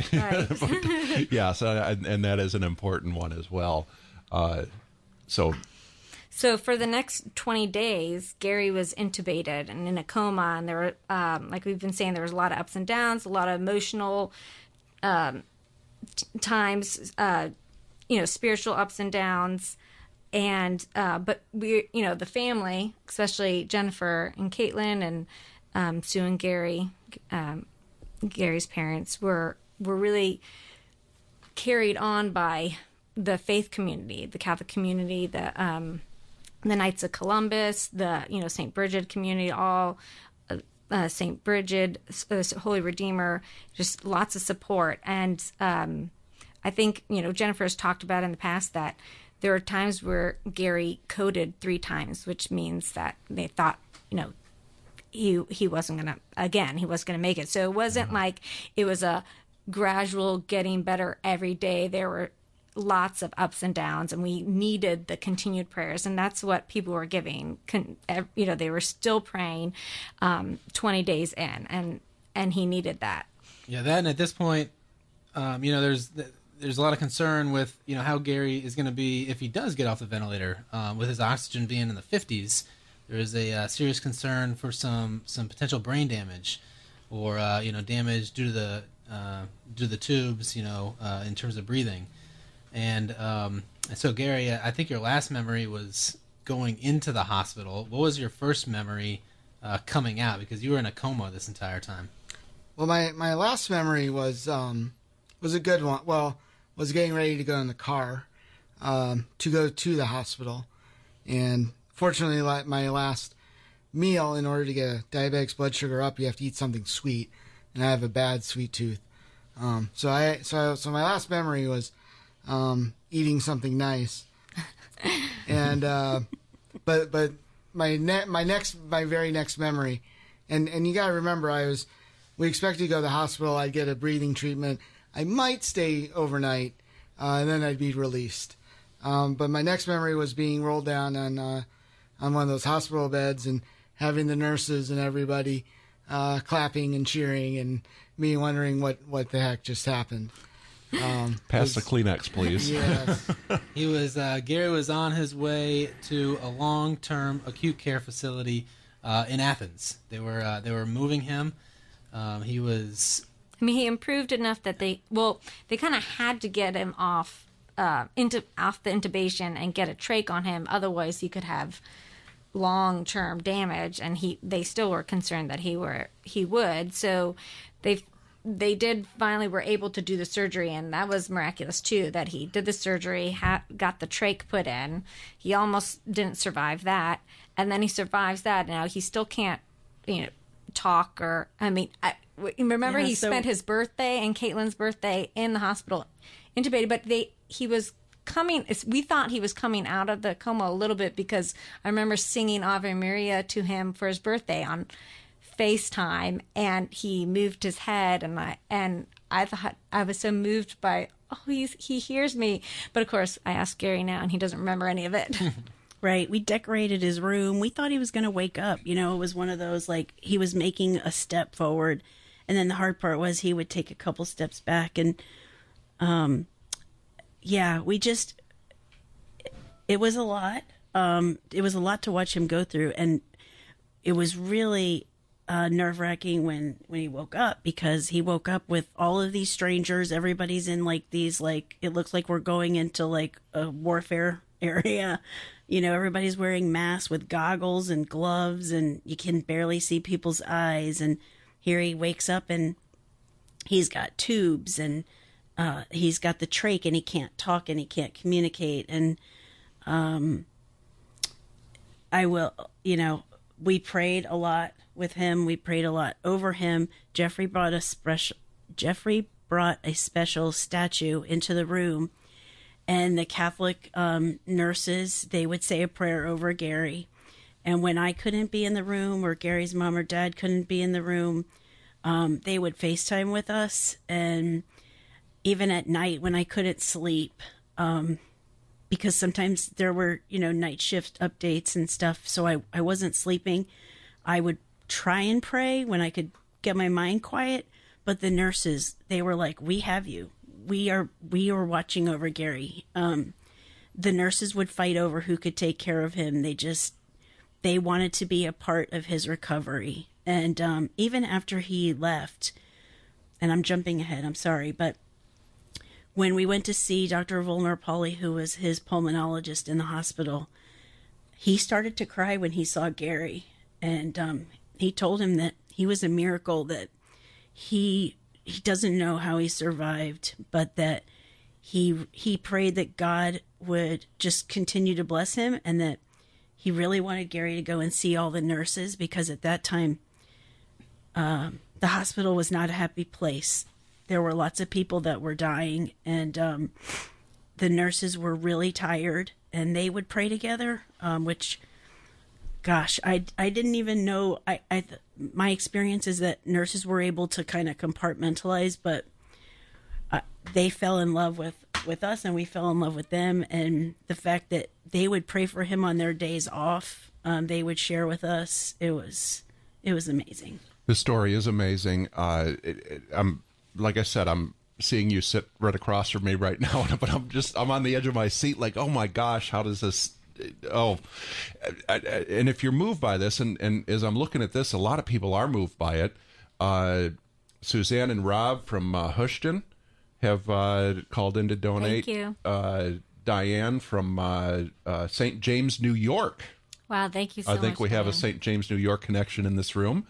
but, yes, uh, and that is an important one as well. Uh, so, so for the next twenty days, Gary was intubated and in a coma, and there were, um, like we've been saying, there was a lot of ups and downs, a lot of emotional um, t- times, uh, you know, spiritual ups and downs. And, uh, but we, you know, the family, especially Jennifer and Caitlin and um, Sue and Gary, um, Gary's parents, were were really carried on by the faith community, the Catholic community, the um, the Knights of Columbus, the, you know, Saint Bridget community, all uh, uh, Saint Bridget, uh, Holy Redeemer, just lots of support. And um, I think, you know, Jennifer has talked about in the past that there were times where Gary coded three times, which means that they thought, you know, he he wasn't going to, again, he wasn't going to make it. So it wasn't mm-hmm. like it was a gradual getting better every day. There were lots of ups and downs, and we needed the continued prayers. And that's what people were giving. Con, you know, they were still praying um, twenty days in, and, and he needed that. Yeah, that, and at this point, um, you know, there's... There's a lot of concern with, you know, how Gary is going to be if he does get off the ventilator. Um, with his oxygen being in the fifties, there is a uh, serious concern for some, some potential brain damage, or uh, you know, damage due to the uh, due to the tubes, you know, uh, in terms of breathing. And, um, and so, Gary, I think your last memory was going into the hospital. What was your first memory uh, coming out? Because you were in a coma this entire time. Well, my my last memory was um, was a good one. Well. was getting ready to go in the car um, to go to the hospital. And fortunately, my last meal, in order to get a diabetic's blood sugar up, you have to eat something sweet. And I have a bad sweet tooth. Um, so I so so my last memory was um, eating something nice. and uh, but but my ne- my next my very next memory, and and you got to remember, I was we expected to go to the hospital. I'd get a breathing treatment. I might stay overnight, uh, and then I'd be released. Um, but my next memory was being rolled down on uh, on one of those hospital beds and having the nurses and everybody uh, clapping and cheering, and me wondering what, what the heck just happened. Um, Pass the Kleenex, please. Yes. He was uh, Gary was on his way to a long-term acute care facility uh, in Athens. They were uh, they were moving him Um, he was. I mean, he improved enough that they, well, they kind of had to get him off, uh, into off the intubation and get a trach on him. Otherwise, he could have long-term damage, and he they still were concerned that he were he would. So they they did finally were able to do the surgery, and that was miraculous too. That he did the surgery, ha- got the trach put in. He almost didn't survive that, and then he survives that. Now he still can't, you know, talk or I mean. I, Remember, yeah, he so, spent his birthday and Caitlin's birthday in the hospital, intubated. But they, he was coming. We thought he was coming out of the coma a little bit because I remember singing Ave Maria to him for his birthday on FaceTime, and he moved his head, and I and I thought I was so moved by oh he's he hears me. But of course, I asked Gary now, and he doesn't remember any of it. Right. We decorated his room. We thought he was going to wake up. You know, it was one of those like he was making a step forward. And then the hard part was he would take a couple steps back. And, um, yeah, we just, it was a lot. Um, it was a lot to watch him go through. And it was really uh, nerve-wracking when, when he woke up, because he woke up with all of these strangers. Everybody's in like these, like, it looks like we're going into like a warfare area. You know, everybody's wearing masks with goggles and gloves, and you can barely see people's eyes. And here he wakes up and he's got tubes, and uh, he's got the trach, and he can't talk and he can't communicate. And um, I will, you know, we prayed a lot with him. We prayed a lot over him. Jeffrey brought a special, Jeffrey brought a special statue into the room, and the Catholic um, nurses, they would say a prayer over Gary. And when I couldn't be in the room, or Gary's mom or dad couldn't be in the room, um, they would FaceTime with us. And even at night when I couldn't sleep, um, because sometimes there were, you know, night shift updates and stuff, so I, I wasn't sleeping, I would try and pray when I could get my mind quiet. But the nurses, they were like, we have you. We are, we are watching over Gary. Um, the nurses would fight over who could take care of him. They just... They wanted to be a part of his recovery. And um, even after he left, and I'm jumping ahead, I'm sorry, but when we went to see Doctor Volner Pauly, who was his pulmonologist in the hospital, he started to cry when he saw Gary. And um, he told him that he was a miracle, that he he doesn't know how he survived, but that he he prayed that God would just continue to bless him, and that he really wanted Gary to go and see all the nurses, because at that time, um, the hospital was not a happy place. There were lots of people that were dying, and um, the nurses were really tired, and they would pray together, um, which, gosh, I, I didn't even know. I, I my experience is that nurses were able to kind of compartmentalize, but uh, they fell in love with, with us, and we fell in love with them. And the fact that they would pray for him on their days off, um, they would share with us. It was, it was amazing. The story is amazing. Uh, it, it, I'm, like I said, I'm seeing you sit right across from me right now, but I'm just, I'm on the edge of my seat. Like, oh my gosh, how does this, oh, and if you're moved by this, and, and as I'm looking at this, a lot of people are moved by it. Uh, Suzanne and Rob from uh, Houston have uh, called in to donate. Thank you. Uh, Diane from uh, uh, Saint James, New York. Wow, thank you so much. I think we have Diane. a Saint James, New York connection in this room.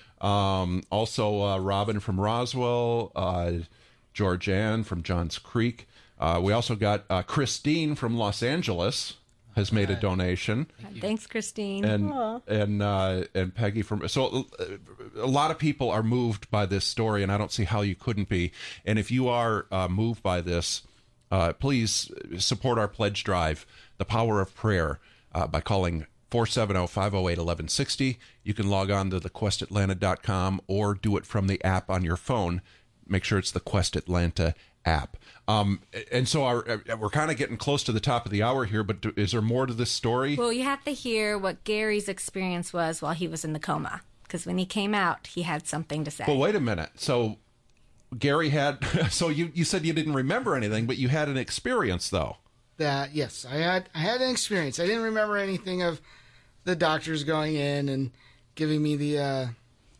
Um, also, uh, Robin from Roswell, uh, Georgianne from Johns Creek. Uh, we also got uh, Christine from Los Angeles has made a donation. Thanks, Christine. And Aww. and uh, and Peggy from. So uh, a lot of people are moved by this story, and I don't see how you couldn't be. And if you are uh, moved by this, uh, please support our pledge drive, The Power of Prayer, uh, by calling four seven zero, five zero eight, one one six zero. You can log on to the quest atlanta dot com or do it from the app on your phone. Make sure it's the Quest Atlanta app. Um, and so our, we're kind of getting close to the top of the hour here, but do, is there more to this story? Well, you have to hear what Gary's experience was while he was in the coma, because when he came out, he had something to say. Well, wait a minute. So Gary had, so you, you said you didn't remember anything, but you had an experience, though. That, yes, I had, I had an experience. I didn't remember anything of the doctors going in and giving me the, uh,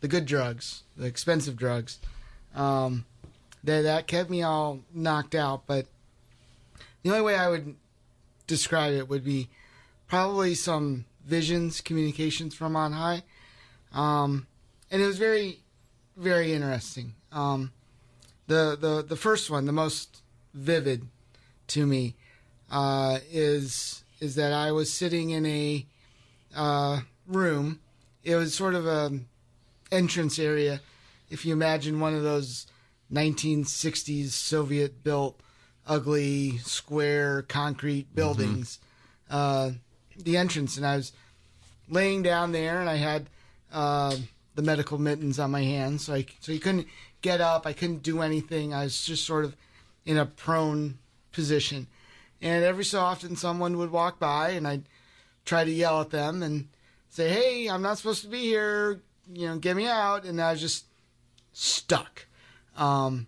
the good drugs, the expensive drugs. Um, that that kept me all knocked out. But the only way I would describe it would be probably some visions, communications from on high. Um, and it was very, very interesting. Um, the, the, the first one, the most vivid to me, uh, is, is that I was sitting in a, uh, room. It was sort of a entrance area. If you imagine one of those nineteen sixties Soviet built ugly square concrete buildings, mm-hmm. uh, the entrance, and I was laying down there, and I had uh, the medical mittens on my hands, so I so you couldn't get up, I couldn't do anything. I was just sort of in a prone position, and every so often someone would walk by, and I'd try to yell at them and say, "Hey, I'm not supposed to be here. You know, get me out." And I was just stuck, um,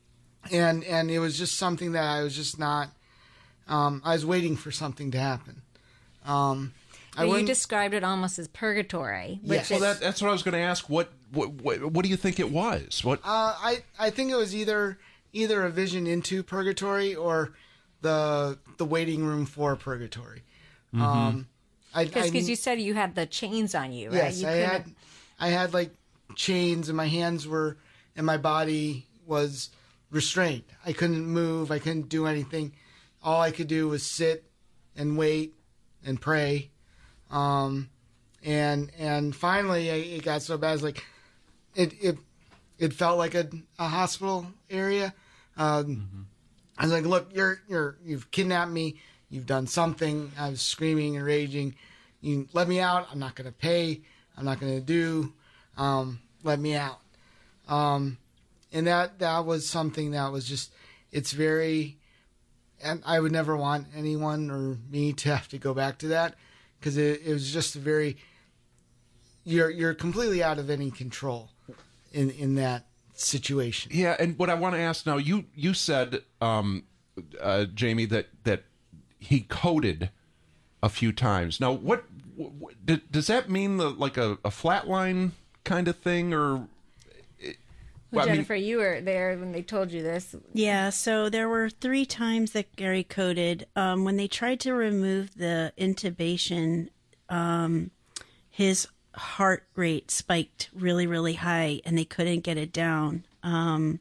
and and it was just something that I was just not. Um, I was waiting for something to happen. Um, I you described it almost as purgatory. Which yes. Well, that, that's what I was going to ask. What, what what what do you think it was? What? Uh, I I think it was either either a vision into purgatory or the the waiting room for purgatory. Mm-hmm. Um, because you said you had the chains on you, right? Yes, you I had I had like chains, and my hands were and my body was restrained. I couldn't move. I couldn't do anything. All I could do was sit and wait and pray. Um, and and finally, it got so bad. It's like it it it felt like a, a hospital area. Um, mm-hmm. I was like, "Look, you're you're you've kidnapped me. You've done something." I was screaming and raging. "You let me out. I'm not going to pay. I'm not going to do. Um, let me out." Um, and that that was something that was just. It's very. And I would never want anyone or me to have to go back to that, because it, it was just a very. You're you're completely out of any control in in that situation. Yeah, and what I want to ask now, you you said, um, uh, Jamie, that that he coded a few times. Now, what, what does that mean? The like a, a flatline kind of thing, or? Well, Jennifer, I mean, you were there when they told you this. Yeah, so there were three times that Gary coded. Um, when they tried to remove the intubation, um, his heart rate spiked really, really high, and they couldn't get it down. Um,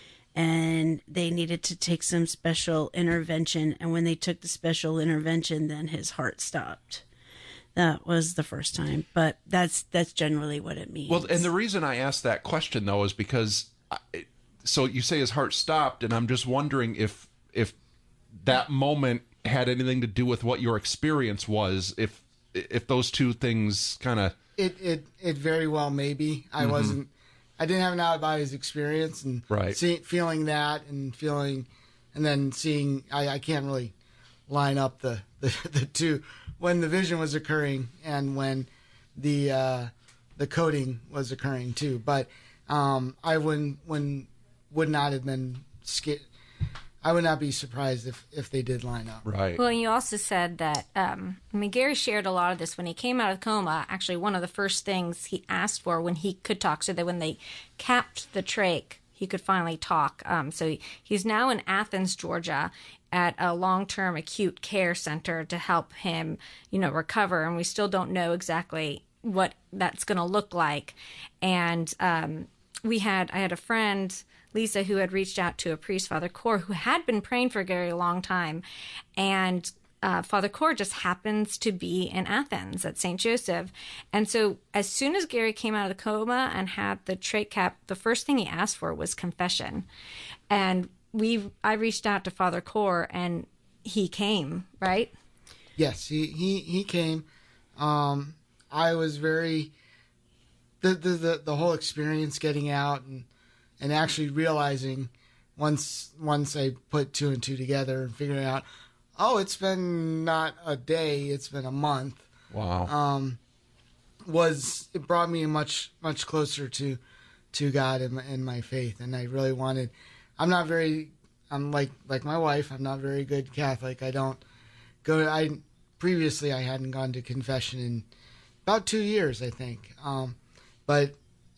and they needed to take some special intervention. And when they took the special intervention, then his heart stopped. That was the first time, but that's that's generally what it means. Well, and the reason I asked that question, though, is because, I, so you say his heart stopped, and I'm just wondering if if that moment had anything to do with what your experience was, if if those two things kind of... It, it it very well may be. I mm-hmm. wasn't, I didn't have an out-of-bodies experience, and right. see, feeling that and feeling, and then seeing, I, I can't really line up the, the, the two... when the vision was occurring and when the uh, the coding was occurring too, but um, I wouldn't when would not have been scared. I would not be surprised if, if they did line up. Right. Well, and you also said that. Um, I mean, Gary shared a lot of this when he came out of coma. Actually, one of the first things he asked for when he could talk, so that when they capped the trach, he could finally talk. Um, so he, he's now in Athens, Georgia, at a long-term acute care center to help him, you know, recover. And we still don't know exactly what that's going to look like. And um, we had, I had a friend, Lisa, who had reached out to a priest, Father Core, who had been praying for Gary a long time. And uh, Father Core just happens to be in Athens at Saint Joseph. And so as soon as Gary came out of the coma and had the trach cap, the first thing he asked for was confession. And we I reached out to Father Core, and he came, right? Yes, he he, he came. Um, I was very the, the the the whole experience getting out and and actually realizing once once I put two and two together and figuring out, oh, it's been not a day, it's been a month. Wow. Um, was it brought me much much closer to to God and my, and my faith, and I really wanted. I'm not very, I'm like, like my wife, I'm not very good Catholic. I don't go to, I, previously I hadn't gone to confession in about two years, I think. Um, but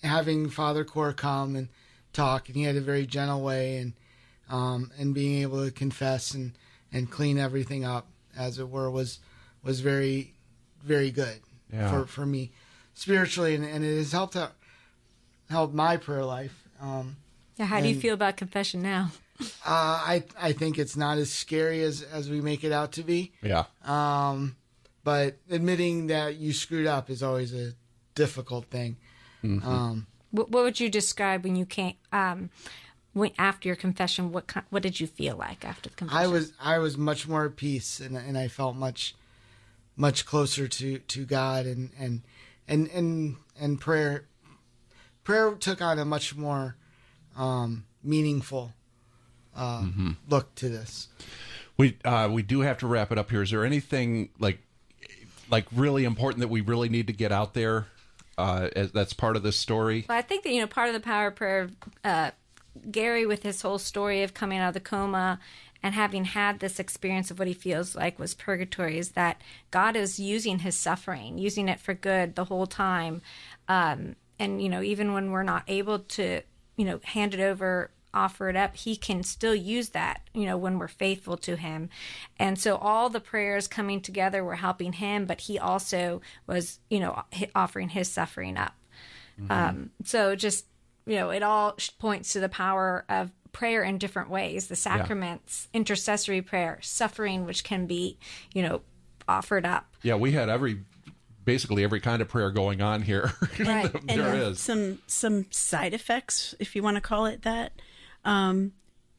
having Father Core come and talk, and he had a very gentle way, and um, and being able to confess and, and clean everything up, as it were, was was very, very good yeah. for, for me spiritually, and, and it has helped out, helped my prayer life. Um, yeah, how do you feel about confession now? Uh, I I think it's not as scary as, as we make it out to be. Yeah. Um, but admitting that you screwed up is always a difficult thing. Mm-hmm. Um, what, what would you describe when you came um, when after your confession? What kind, what did you feel like after the confession? I was I was much more at peace, and and I felt much much closer to, to God, and, and and and and prayer prayer took on a much more um, meaningful uh, mm-hmm. look to this. We uh, we do have to wrap it up here. Is there anything like like really important that we really need to get out there? Uh, as that's part of this story. Well, I think that, you know, part of the power of prayer, uh, Gary, with his whole story of coming out of the coma and having had this experience of what he feels like was purgatory, is that God is using his suffering, using it for good the whole time. Um, and, you know, even when we're not able to, you know, hand it over, offer it up, he can still use that, you know, when we're faithful to him. And so all the prayers coming together were helping him, but he also was, you know, offering his suffering up. Mm-hmm. Um, so just, you know, it all points to the power of prayer in different ways, the sacraments, yeah. intercessory prayer, suffering, which can be, you know, offered up. Yeah, we had every basically every kind of prayer going on here. Right. there and is some some side effects, if you want to call it that. Um,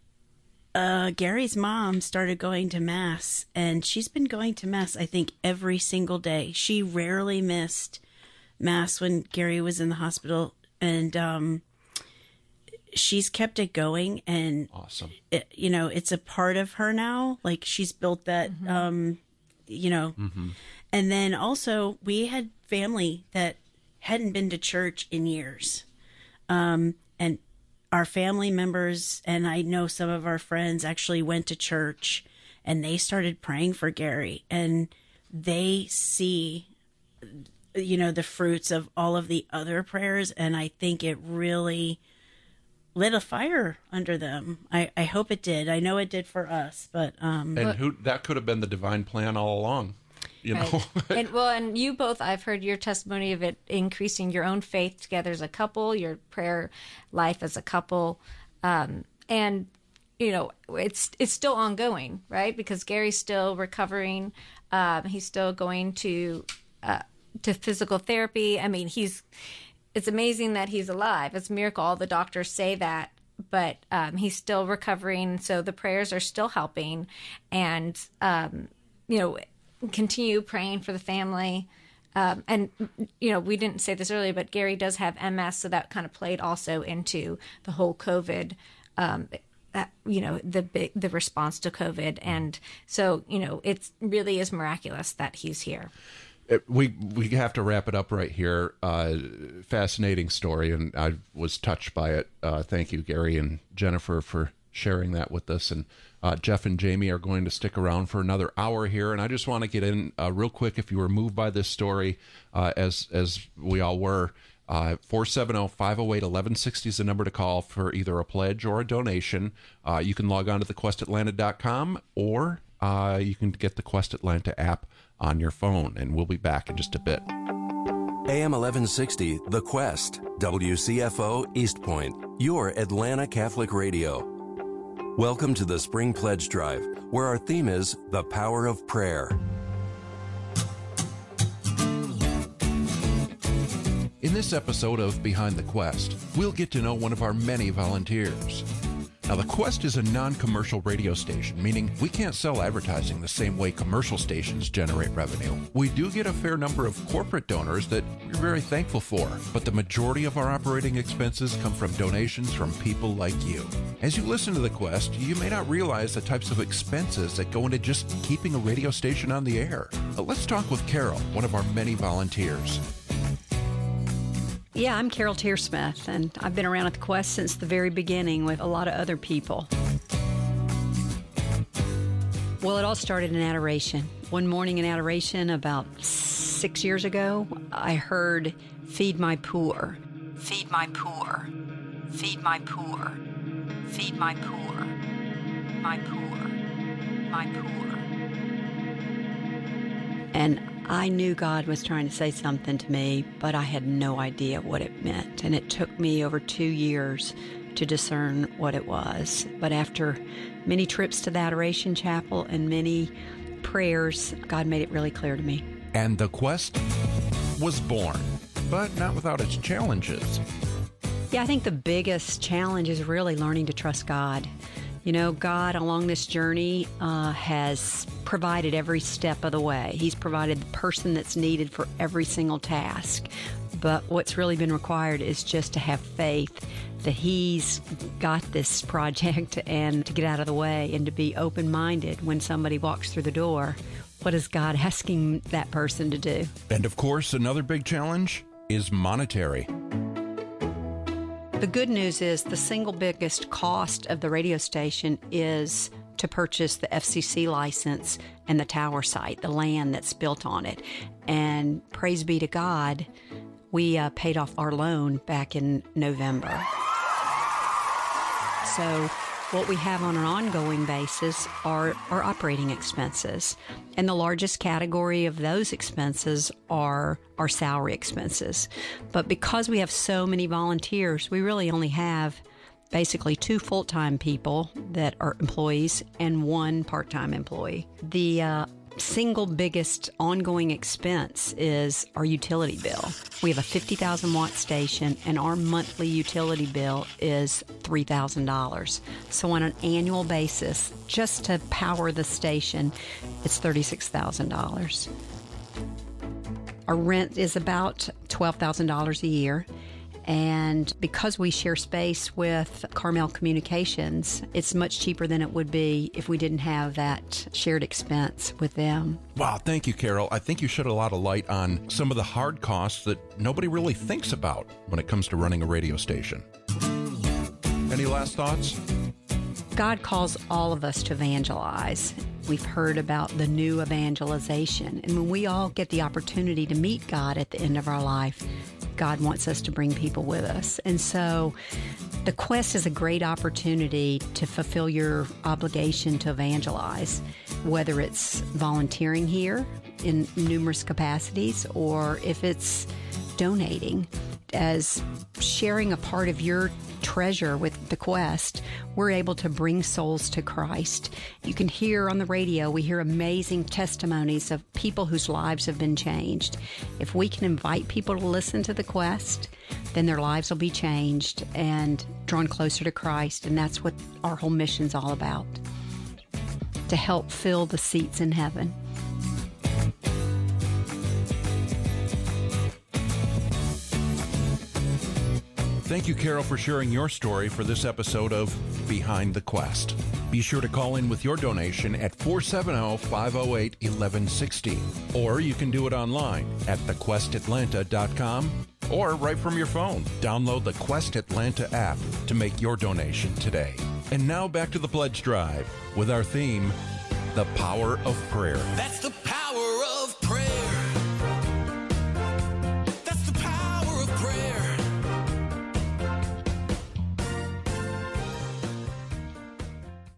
uh, Gary's mom started going to Mass, and she's been going to Mass, I think, every single day. She rarely missed Mass when Gary was in the hospital, and um, she's kept it going. And awesome, it, you know, it's a part of her now. Like, she's built that, mm-hmm. um, you know. Mm-hmm. And then also, we had family that hadn't been to church in years, um, and our family members, and I know some of our friends actually went to church, and they started praying for Gary, and they see, you know, the fruits of all of the other prayers. And I think it really lit a fire under them. I, I hope it did. I know it did for us, but, um, and who, that could have been the divine plan all along. You know, right. and well, and you both, I've heard your testimony of it increasing your own faith together as a couple, your prayer life as a couple, um, and you know, it's it's still ongoing, right? Because Gary's still recovering, um, he's still going to uh, to physical therapy. I mean, he's it's amazing that he's alive. It's a miracle. All the doctors say that, but um, he's still recovering. So the prayers are still helping, and um, you know. Continue praying for the family. Um, and, you know, we didn't say this earlier, but Gary does have M S, so that kind of played also into the whole COVID, um, that, you know, the big, the response to COVID. And so, you know, it really is miraculous that he's here. It, we we have to wrap it up right here. Uh, fascinating story, and I was touched by it. Uh, thank you, Gary and Jennifer, for sharing that with us. And uh, Jeff and Jamie are going to stick around for another hour here. And I just want to get in uh, real quick. If you were moved by this story, uh, as as we all were, uh, four seven zero, five zero eight, eleven sixty is the number to call for either a pledge or a donation. Uh, you can log on to the quest atlanta dot com, or uh, you can get the Quest Atlanta app on your phone. And we'll be back in just a bit. A M eleven sixty, The Quest, W C F O, East Point, your Atlanta Catholic Radio. Welcome to the Spring Pledge Drive, where our theme is the power of prayer. In this episode of Behind the Quest, we'll get to know one of our many volunteers. Now, the Quest is a non-commercial radio station, meaning we can't sell advertising the same way commercial stations generate revenue. We do get a fair number of corporate donors that we're very thankful for, but the majority of our operating expenses come from donations from people like you. As you listen to the Quest, you may not realize the types of expenses that go into just keeping a radio station on the air. But let's talk with Carol, one of our many volunteers. Yeah, I'm Carol Tearsmith, and I've been around at the Quest since the very beginning with a lot of other people. Well, it all started in adoration. One morning in adoration about six years ago, I heard Feed My Poor. Feed my poor. Feed my poor. Feed my poor. My poor. My poor. And I knew God was trying to say something to me, but I had no idea what it meant. And it took me over two years to discern what it was. But after many trips to the Adoration Chapel and many prayers, God made it really clear to me. And the quest was born, but not without its challenges. Yeah, I think the biggest challenge is really learning to trust God. You know, God along this journey uh, has provided every step of the way. He's provided the person that's needed for every single task. But what's really been required is just to have faith that He's got this project and to get out of the way and to be open-minded when somebody walks through the door. What is God asking that person to do? And of course, another big challenge is monetary. The good news is the single biggest cost of the radio station is to purchase the F C C license and the tower site, the land that's built on it. And praise be to God, we uh, paid off our loan back in November. So what we have on an ongoing basis are our operating expenses. And the largest category of those expenses are our salary expenses. But because we have so many volunteers, we really only have basically two full-time people that are employees and one part-time employee. The uh, single biggest ongoing expense is our utility bill. We have a fifty thousand watt station and our monthly utility bill is three thousand dollars. So on an annual basis, just to power the station, it's thirty-six thousand dollars. Our rent is about twelve thousand dollars a year. And because we share space with Carmel Communications, it's much cheaper than it would be if we didn't have that shared expense with them. Wow, thank you, Carol. I think you shed a lot of light on some of the hard costs that nobody really thinks about when it comes to running a radio station. Any last thoughts? God calls all of us to evangelize. We've heard about the new evangelization. And when we all get the opportunity to meet God at the end of our life, God wants us to bring people with us. And so the Quest is a great opportunity to fulfill your obligation to evangelize, whether it's volunteering here in numerous capacities or if it's donating. As sharing a part of your treasure with the Quest, we're able to bring souls to Christ. You can hear on the radio, we hear amazing testimonies of people whose lives have been changed. If we can invite people to listen to the Quest, then their lives will be changed and drawn closer to Christ. And that's what our whole mission's all about, to help fill the seats in heaven. Thank you, Carol, for sharing your story for this episode of Behind the Quest. Be sure to call in with your donation at four seven zero, five zero eight, one one six zero, or you can do it online at the quest atlanta dot com or right from your phone. Download the Quest Atlanta app to make your donation today. And now back to the pledge drive with our theme, The Power of Prayer. That's the